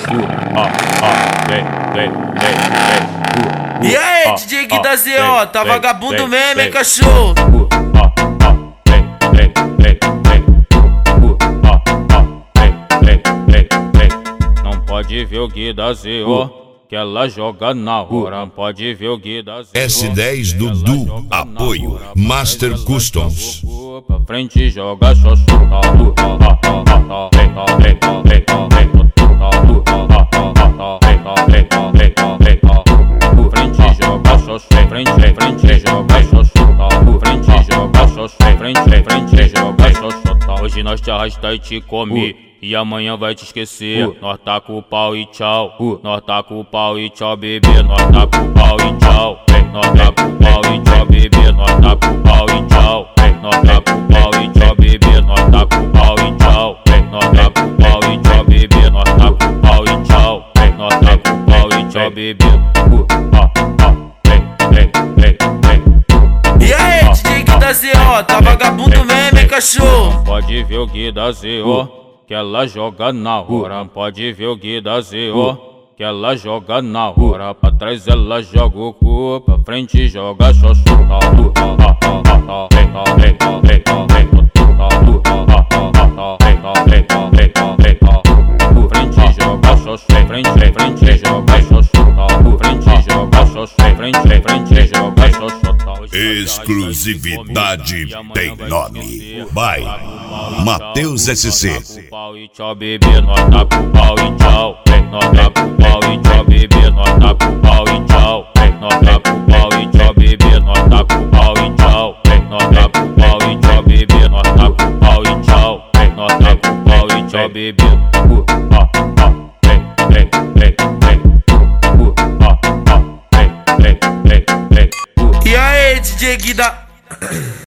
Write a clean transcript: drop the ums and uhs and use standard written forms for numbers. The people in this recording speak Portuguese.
E aí, DJ Gui da ZO, tá vagabundo mesmo, hein, cachorro? Não pode ver o Gui da ZO, que ela joga na hora. Pode ver o Gui da ZO. S10 Dudu, apoio Master Customs. Pra frente joga xoxo. Frente joga xoxo, frente joga xoxo. Frente joga xoxo, frente joga xoxo. Hoje nós te arrasta e te come, e amanhã vai te esquecer. Nós tá com o pau e tchau. Nós tá com o pau e tchau, bebê. Nós tá com o pau e tchau. Nós tá com o pau e tchau, bebê. Nós tá com o pau e tchau. Nós tá com o pau e tchau, bebê. Nós tá com o pau e tchau. Nós tá com o pau e tchau, bebê. Nós tá com o pau e tchau. Nós tá com o pau e tchau, bebê. E aí, DJ Gui da ZO, tá vagabundo mesmo, hein, cachorro? Pode ver o Gui da ZO, que ela joga na hora. Pode ver o Gui da ZO, que ela joga na hora. Pra trás ela joga o cu, pra frente joga xoxo. Frente joga xoxo, frente joga xoxo. Frente joga xoxo, frente joga xoxo. Exclusividade tem nome. Vai, Matheus SC. Pau e tchau, bebê, nós tá com o pau e tchau. Nós tá com o pau e tchau, bebê, nós tá com o pau e tchau. Nós tá com o pau e tchau, bebê, nós tá com o pau e tchau. Nós tá com o pau e tchau, bebê, nós tá com o pau e tchau. Nós tá com o pau e tchau, bebê. E aí, DJ Gui da...